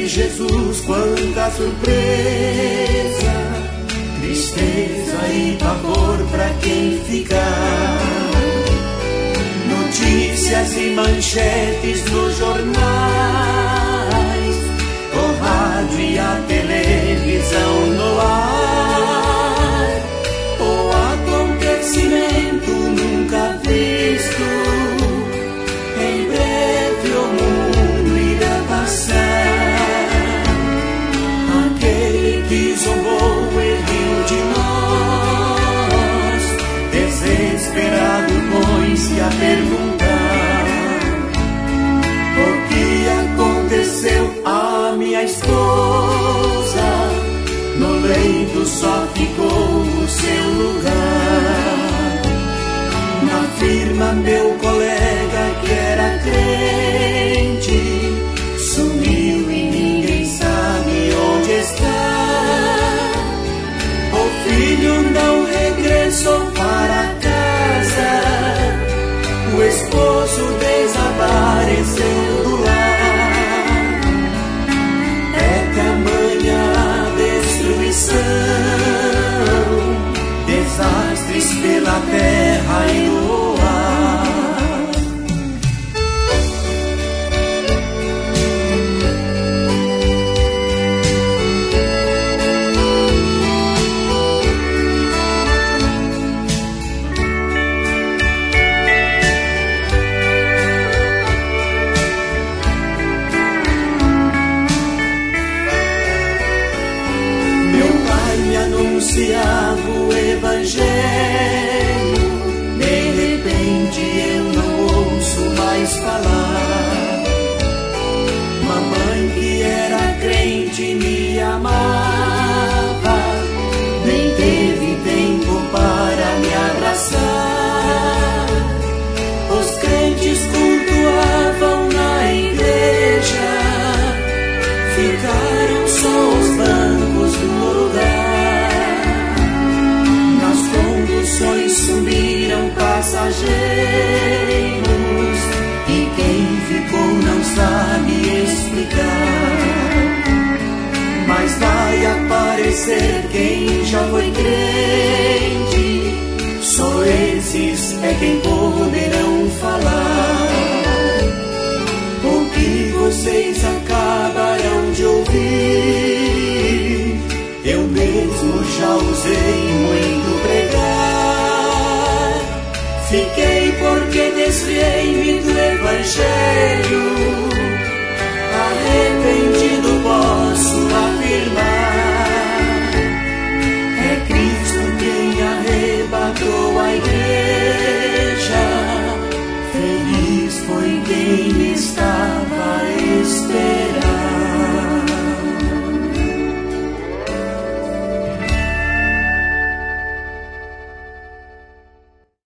Jesus, quanta surpresa, tristeza e pavor pra quem ficar. Notícias e manchetes nos jornais, o rádio e a televisão no ar, o acontecimento nunca visto, em breve o mundo irá passar. Aquele que zombou e riu de nós, desesperado põe-se a perguntar: o que aconteceu à minha esposa? No leito só ficou o seu lugar. Na firma meu colega que era crente sumiu e ninguém sabe onde está. O filho não regressou para casa, o esposo desapareceu do lar. É tamanha a destruição, desastres pela terra e no ar. Anunciava o Evangelho, de repente eu não ouço mais falar. Mamãe que era crente me amava, nem teve tempo para me abraçar. Os crentes cultuavam na igreja, ficaram só os bancos do lugar. Sumiram passageiros e quem ficou não sabe explicar. Mas vai aparecer quem já foi crente, só esses é quem poderão falar. O que vocês acabarão de ouvir, eu mesmo já usei muito pregar. Fiquei porque desviei-me do Evangelho, arrependi